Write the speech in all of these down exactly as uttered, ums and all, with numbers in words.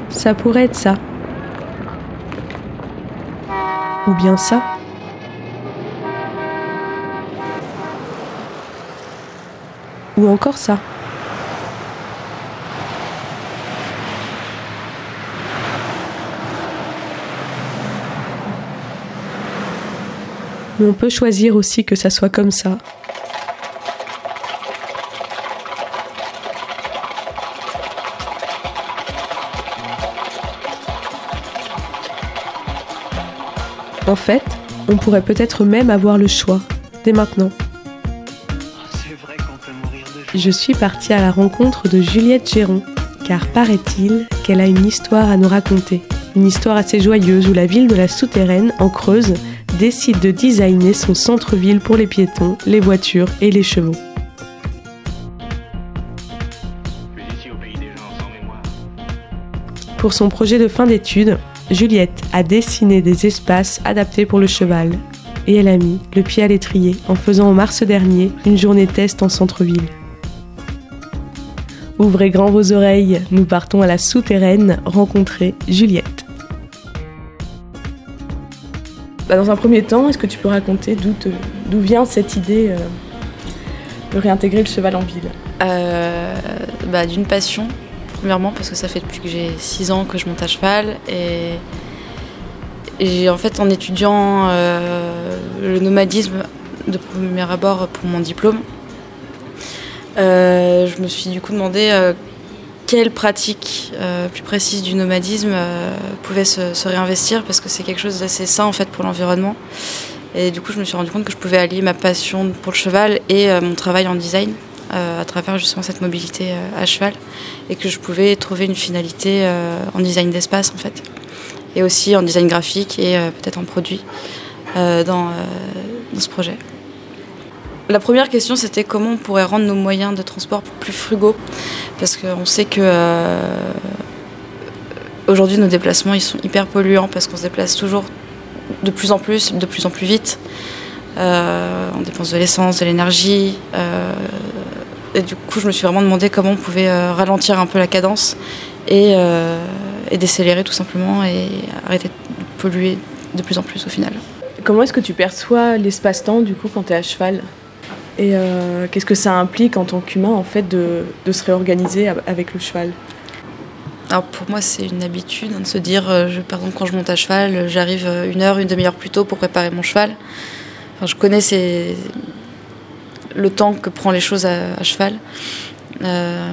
ça pourrait être ça. Ou bien ça. Ou encore ça. Mais on peut choisir aussi que ça soit comme ça. En fait, on pourrait peut-être même avoir le choix, dès maintenant. Je suis partie à la rencontre de Juliette Géron, car paraît-il qu'elle a une histoire à nous raconter. Une histoire assez joyeuse où la ville de la Souterraine, en Creuse, décide de designer son centre-ville pour les piétons, les voitures et les chevaux. Pour son projet de fin d'études, Juliette a dessiné des espaces adaptés pour le cheval. Et elle a mis le pied à l'étrier en faisant en mars dernier une journée test en centre-ville. Ouvrez grand vos oreilles, nous partons à la Souterraine rencontrer Juliette. Bah dans un premier temps, est-ce que tu peux raconter d'où, te, d'où vient cette idée euh, de réintégrer le cheval en ville ? euh, bah, D'une passion, premièrement, parce que ça fait depuis que j'ai six ans que je monte à cheval. Et, et j'ai, en fait, en étudiant euh, le nomadisme de premier abord pour mon diplôme, euh, je me suis du coup demandé euh, quelle pratique euh, plus précise du nomadisme euh, pouvait se, se réinvestir, parce que c'est quelque chose d'assez sain en fait pour l'environnement. Et du coup, je me suis rendu compte que je pouvais allier ma passion pour le cheval et euh, mon travail en design euh, à travers justement cette mobilité euh, à cheval, et que je pouvais trouver une finalité euh, en design d'espace en fait, et aussi en design graphique et euh, peut-être en produit euh, dans, euh, dans ce projet. La première question, c'était comment on pourrait rendre nos moyens de transport plus frugaux, parce qu'on sait que euh, aujourd'hui nos déplacements ils sont hyper polluants, parce qu'on se déplace toujours de plus en plus, de plus en plus vite. Euh, on dépense de l'essence, de l'énergie. Euh, et du coup, je me suis vraiment demandé comment on pouvait euh, ralentir un peu la cadence et, euh, et décélérer tout simplement, et arrêter de polluer de plus en plus au final. Comment est-ce que tu perçois l'espace-temps du coup quand tu es à cheval ? Et euh, qu'est-ce que ça implique en tant qu'humain en fait de, de se réorganiser avec le cheval ? Alors pour moi, c'est une habitude hein, de se dire, euh, je, par exemple, quand je monte à cheval, j'arrive une heure, une demi-heure plus tôt pour préparer mon cheval. Enfin, je connais ces... le temps que prend les choses à, à cheval. Euh,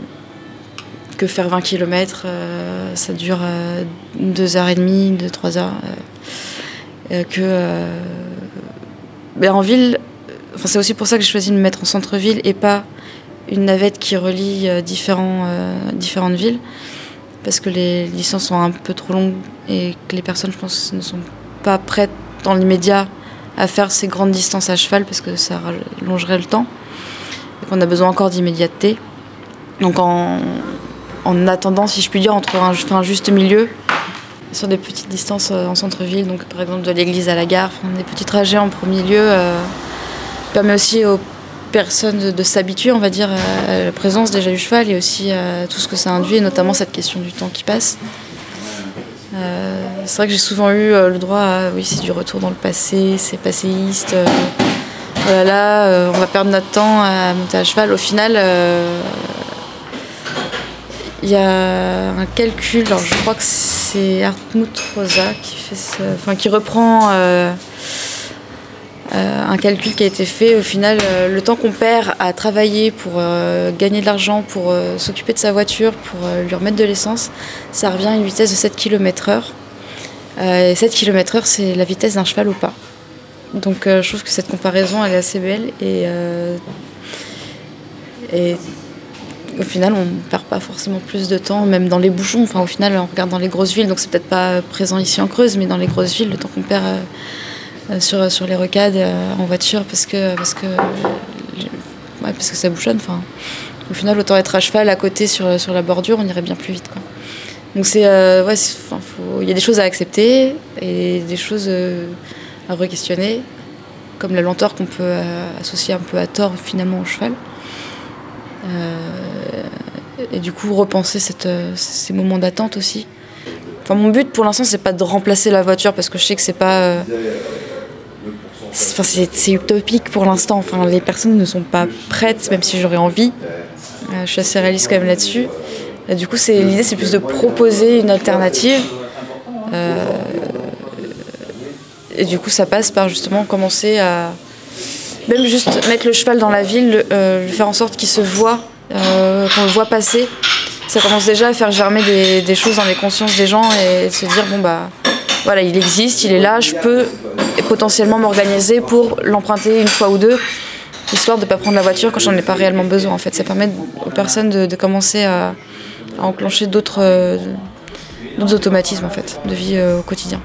que faire vingt kilomètres, euh, ça dure euh, deux heures et demie, deux, trois heures. Euh, que, euh, mais en ville, enfin, c'est aussi pour ça que j'ai choisi de me mettre en centre-ville et pas une navette qui relie euh, différents, euh, différentes villes. Parce que les distances sont un peu trop longues et que les personnes, je pense, ne sont pas prêtes dans l'immédiat à faire ces grandes distances à cheval, parce que ça rallongerait le temps et qu'on a besoin encore d'immédiateté. Donc en, en attendant, si je puis dire, entre un, un juste milieu sur des petites distances en centre-ville, donc par exemple de l'église à la gare, enfin, des petits trajets en premier lieu, euh, permet aussi aux personnes de, de s'habituer, on va dire, à la présence déjà du cheval et aussi à tout ce que ça induit, et notamment cette question du temps qui passe. Euh, c'est vrai que j'ai souvent eu euh, le droit à, oui, c'est du retour dans le passé, c'est passéiste, euh, oh là là, euh, on va perdre notre temps à monter à cheval. Au final, euh, il y a un calcul, alors je crois que c'est Hartmut Rosa qui, fait ce, enfin, qui reprend euh, euh, un calcul qui a été fait. Au final, euh, le temps qu'on perd à travailler pour euh, gagner de l'argent, pour euh, s'occuper de sa voiture, pour euh, lui remettre de l'essence, ça revient à une vitesse de sept kilomètres heure. Euh, et sept kilomètres heure, c'est la vitesse d'un cheval au pas. Donc euh, je trouve que cette comparaison, elle est assez belle. Et, euh, et au final, on ne perd pas forcément plus de temps, même dans les bouchons. Enfin, au final, on regarde dans les grosses villes, donc c'est peut-être pas présent ici en Creuse, mais dans les grosses villes, le temps qu'on perd euh, sur, sur les rocades euh, en voiture, parce que, parce, que, ouais, parce que ça bouchonne. Enfin, au final, autant être à cheval à côté sur, sur la bordure, on irait bien plus vite, quoi. Donc c'est, euh, ouais, c'est, enfin, faut, y a des choses à accepter et des choses euh, à re-questionner, comme la lenteur qu'on peut euh, associer un peu à tort finalement au cheval. Euh, et du coup repenser cette, ces moments d'attente aussi. Enfin, mon but pour l'instant, c'est pas de remplacer la voiture parce que je sais que c'est pas. Euh, c'est, enfin, c'est, c'est utopique pour l'instant. Enfin, les personnes ne sont pas prêtes, même si j'aurais envie. Euh, je suis assez réaliste quand même là-dessus. Et du coup, c'est, l'idée, c'est plus de proposer une alternative. Euh, et du coup, ça passe par justement commencer à. Même juste mettre le cheval dans la ville, euh, faire en sorte qu'il se voit, euh, qu'on le voit passer. Ça commence déjà à faire germer des, des choses dans les consciences des gens et se dire bon bah voilà, il existe, il est là, je peux potentiellement m'organiser pour l'emprunter une fois ou deux, histoire de ne pas prendre la voiture quand j'en ai pas réellement besoin. En fait, ça permet aux personnes de, de commencer à, à enclencher d'autres, euh, d'autres automatismes en fait, de vie euh, au quotidien.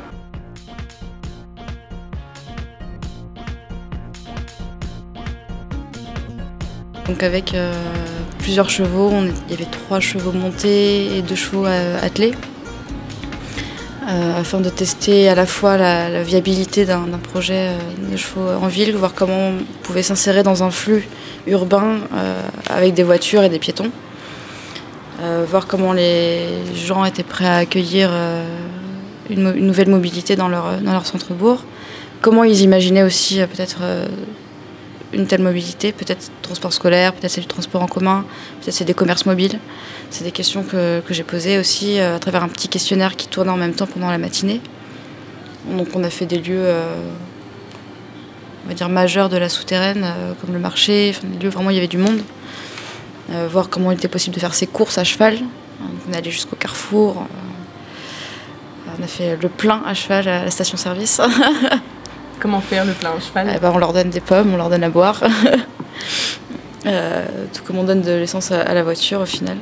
Donc avec euh, plusieurs chevaux, on, il y avait trois chevaux montés et deux chevaux euh, attelés, euh, afin de tester à la fois la, la viabilité d'un, d'un projet euh, de chevaux en ville, voir comment on pouvait s'insérer dans un flux urbain euh, avec des voitures et des piétons, euh, voir comment les gens étaient prêts à accueillir euh, une, une nouvelle mobilité dans leur, dans leur centre-bourg, comment ils imaginaient aussi euh, peut-être euh, une telle mobilité, peut-être transport scolaire, peut-être c'est du transport en commun, peut-être c'est des commerces mobiles. C'est des questions que, que j'ai posées aussi euh, à travers un petit questionnaire qui tournait en même temps pendant la matinée. Donc on a fait des lieux, euh, on va dire majeurs de la souterraine, euh, comme le marché, enfin, des lieux vraiment où il y avait du monde. Euh, voir comment il était possible de faire ses courses à cheval. Donc, on est allé jusqu'au carrefour. Euh, on a fait le plein à cheval à la station-service. Comment faire le plein à cheval ? Eh ben, on leur donne des pommes, on leur donne à boire. euh, tout comme on donne de l'essence à, à la voiture au final.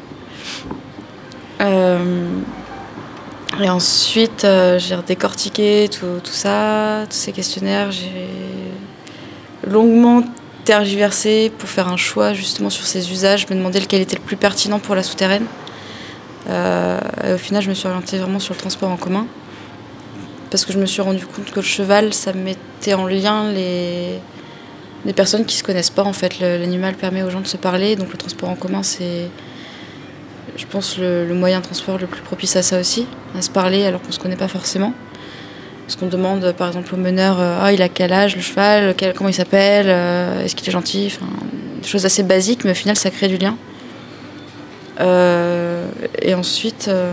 Euh, et ensuite, euh, j'ai redécortiqué tout, tout ça, tous ces questionnaires. J'ai longuement tergiversé pour faire un choix justement sur ces usages. Je me demandais lequel était le plus pertinent pour la souterraine. Euh, et au final, je me suis orientée vraiment sur le transport en commun. Parce que je me suis rendu compte que le cheval, ça mettait en lien les, les personnes qui ne se connaissent pas. En fait, le, l'animal permet aux gens de se parler, donc le transport en commun, c'est, je pense, le, le moyen de transport le plus propice à ça aussi, à se parler alors qu'on ne se connaît pas forcément. Parce qu'on demande, par exemple, au meneur, euh, ah, il a quel âge le cheval, quel, comment il s'appelle, euh, est-ce qu'il est gentil, enfin, des choses assez basiques, mais au final, ça crée du lien. Euh, et ensuite... Euh,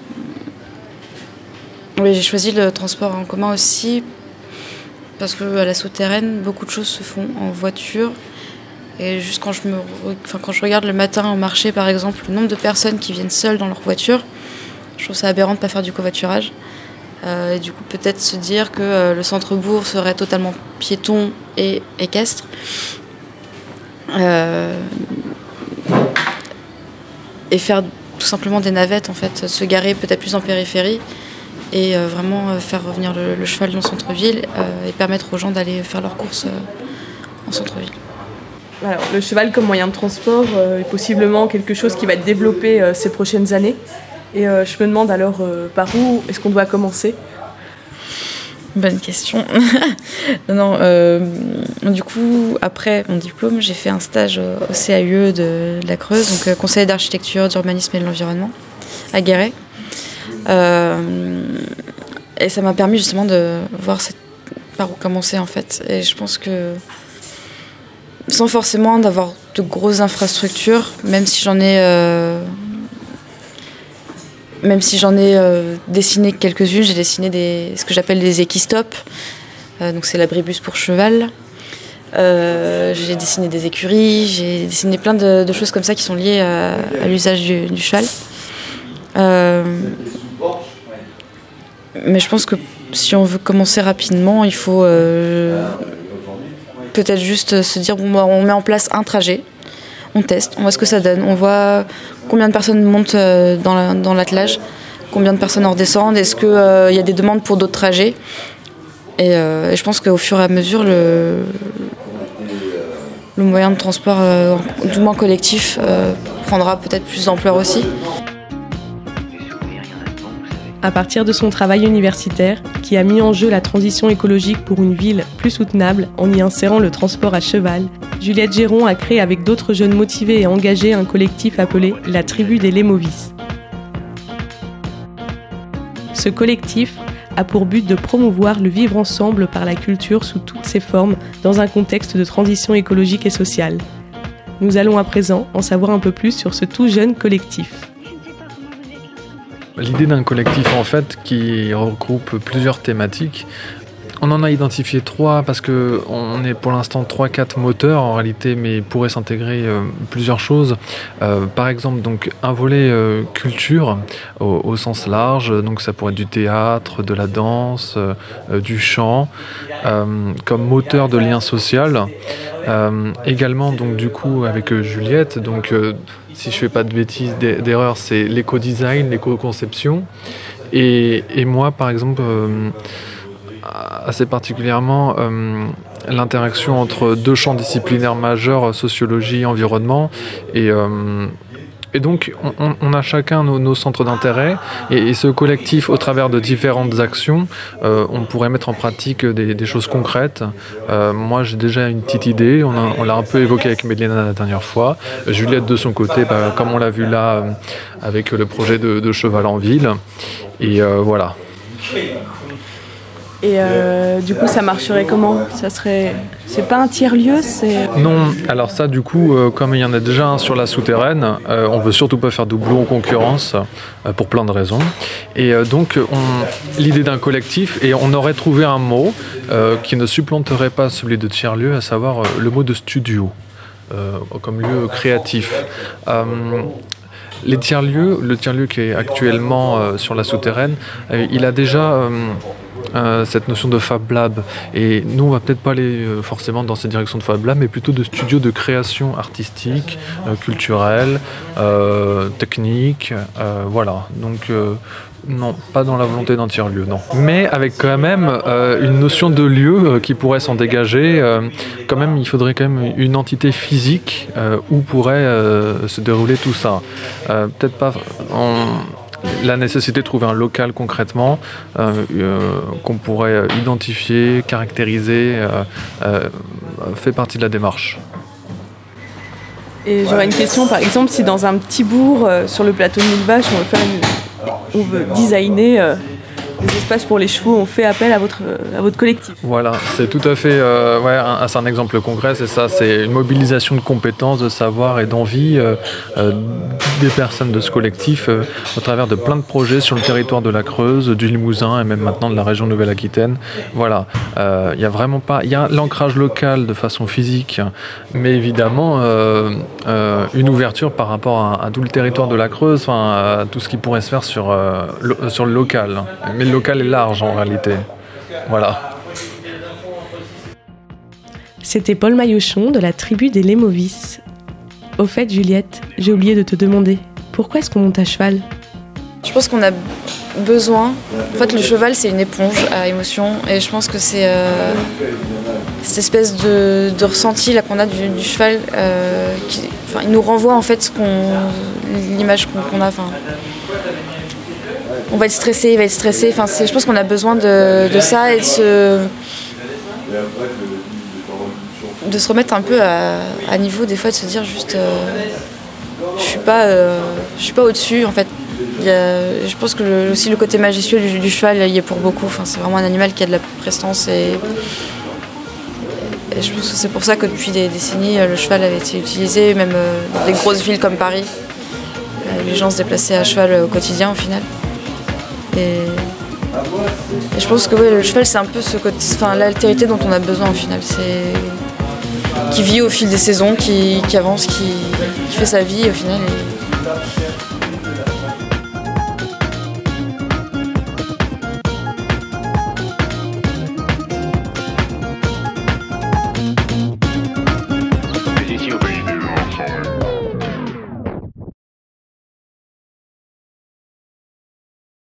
Oui, j'ai choisi le transport en commun aussi parce qu'à la souterraine, beaucoup de choses se font en voiture. Et juste quand je, me, enfin, quand je regarde le matin au marché, par exemple, le nombre de personnes qui viennent seules dans leur voiture, je trouve ça aberrant de ne pas faire du covoiturage. Euh, et du coup, peut-être se dire que euh, le centre-bourg serait totalement piéton et équestre. Euh, et faire tout simplement des navettes, en fait, se garer peut-être plus en périphérie. Et euh, vraiment euh, faire revenir le, le cheval dans le centre-ville euh, et permettre aux gens d'aller faire leurs courses euh, en centre-ville. Alors, le cheval comme moyen de transport euh, est possiblement quelque chose qui va être développé euh, ces prochaines années. Et euh, je me demande alors euh, par où est-ce qu'on doit commencer ? Bonne question. non, non, euh, du coup, après mon diplôme, j'ai fait un stage au C A U E de, de la Creuse, donc euh, conseiller d'architecture, d'urbanisme et de l'environnement, à Guéret. Euh, et ça m'a permis justement de voir cette, par où commencer en fait. Et je pense que sans forcément d'avoir de grosses infrastructures, même si j'en ai, euh, même si j'en ai euh, dessiné quelques-unes, j'ai dessiné des, ce que j'appelle des équistops. Euh, donc c'est l'abribus pour cheval. Euh, j'ai dessiné des écuries, j'ai dessiné plein de, de choses comme ça qui sont liées à, à l'usage du, du cheval. Euh, mais je pense que si on veut commencer rapidement, il faut euh, peut-être juste se dire bon, on met en place un trajet, on teste, on voit ce que ça donne, on voit combien de personnes montent dans, la, dans l'attelage, combien de personnes en redescendent, est-ce qu'il euh, y a des demandes pour d'autres trajets. Et, euh, et je pense qu'au fur et à mesure, le, le moyen de transport, euh, du moins collectif, euh, prendra peut-être plus d'ampleur aussi. À partir de son travail universitaire, qui a mis en jeu la transition écologique pour une ville plus soutenable en y insérant le transport à cheval, Juliette Géron a créé avec d'autres jeunes motivés et engagés un collectif appelé la Tribu des Lémovis. Ce collectif a pour but de promouvoir le vivre ensemble par la culture sous toutes ses formes dans un contexte de transition écologique et sociale. Nous allons à présent en savoir un peu plus sur ce tout jeune collectif. L'idée d'un collectif en fait qui regroupe plusieurs thématiques. On en a identifié trois parce qu'on est pour l'instant trois quatre moteurs en réalité, mais il pourrait s'intégrer euh, plusieurs choses. Euh, par exemple, donc, un volet euh, culture au, au sens large, donc ça pourrait être du théâtre, de la danse, euh, du chant, euh, comme moteur de lien social. Euh, également, donc, du coup, avec euh, Juliette, donc, euh, si je ne fais pas de bêtises, d'erreurs, c'est l'éco-design, l'éco-conception. Et, et moi, par exemple, euh, assez particulièrement euh, l'interaction entre deux champs disciplinaires majeurs, sociologie, environnement, et, euh, et donc on, on a chacun nos, nos centres d'intérêt, et, et ce collectif, au travers de différentes actions, euh, on pourrait mettre en pratique des, des choses concrètes. Euh, moi j'ai déjà une petite idée, on, a, on l'a un peu évoqué avec Mélina la dernière fois. Juliette de son côté, bah, comme on l'a vu là, euh, avec le projet de, de cheval en ville, et euh, voilà. Et euh, du coup, ça marcherait comment ? Ça serait, c'est pas un tiers-lieu, c'est... Non, alors ça, du coup, euh, comme il y en a déjà un sur la souterraine, euh, on veut surtout pas faire doublon ou concurrence, euh, pour plein de raisons. Et euh, donc, on, l'idée d'un collectif, et on aurait trouvé un mot euh, qui ne supplanterait pas celui de tiers-lieu, à savoir euh, le mot de studio, euh, comme lieu créatif. Euh, Les tiers-lieux, le tiers-lieu qui est actuellement euh, sur la souterraine, euh, il a déjà euh, euh, cette notion de Fab Lab. Et nous, on va peut-être pas aller euh, forcément dans cette direction de Fab Lab, mais plutôt de studio de création artistique, euh, culturelle, euh, technique, euh, voilà. Donc, euh, non, pas dans la volonté d'un tiers-lieu, non. Mais avec quand même euh, une notion de lieu euh, qui pourrait s'en dégager. Euh, quand même, il faudrait quand même une entité physique euh, où pourrait euh, se dérouler tout ça. Euh, peut-être pas en... la nécessité de trouver un local concrètement euh, euh, qu'on pourrait identifier, caractériser, euh, euh, fait partie de la démarche. Et j'aurais une question, par exemple, si dans un petit bourg euh, sur le plateau de Mille Vaches, on veut faire une... on veut designer euh, des espaces pour les chevaux, on fait appel à votre, à votre collectif. Voilà, c'est tout à fait, euh, ouais, un, c'est un exemple concret, c'est ça, c'est une mobilisation de compétences, de savoir et d'envie euh, euh, des personnes de ce collectif euh, au travers de plein de projets sur le territoire de la Creuse, du Limousin et même maintenant de la région Nouvelle-Aquitaine. Voilà, il euh, y a vraiment pas, il y a l'ancrage local de façon physique, mais évidemment euh, euh, une ouverture par rapport à, à tout le territoire de la Creuse, enfin à tout ce qui pourrait se faire sur, euh, lo, sur le local. Mais le local est large en réalité. Voilà. C'était Paul Maillochon de la Tribu des Lémovis. Au fait, Juliette, j'ai oublié de te demander, pourquoi est-ce qu'on monte à cheval ? Je pense qu'on a besoin... En fait, le cheval, c'est une éponge à émotions, et je pense que c'est euh, cette espèce de, de ressenti là, qu'on a du, du cheval, euh, qui, enfin, il nous renvoie en fait ce qu'on, l'image qu'on, qu'on a. Enfin, on va être stressé, il va être stressé. Enfin, c'est, je pense qu'on a besoin de, de ça et de se, de se remettre un peu à, à niveau, des fois, de se dire juste, euh, je suis pas, euh, je suis pas au-dessus, en fait. Il y a, je pense que le, aussi le côté majestueux du, du cheval, il y est pour beaucoup. Enfin, c'est vraiment un animal qui a de la prestance et, et je pense que c'est pour ça que depuis des décennies, le cheval avait été utilisé, même dans des grosses villes comme Paris. Les gens se déplaçaient à cheval au quotidien, au final. Et, et je pense que ouais, le cheval, c'est un peu ce côté, enfin, l'altérité dont on a besoin au final. C'est qui vit au fil des saisons, qui, qui avance, qui, qui fait sa vie au final. Et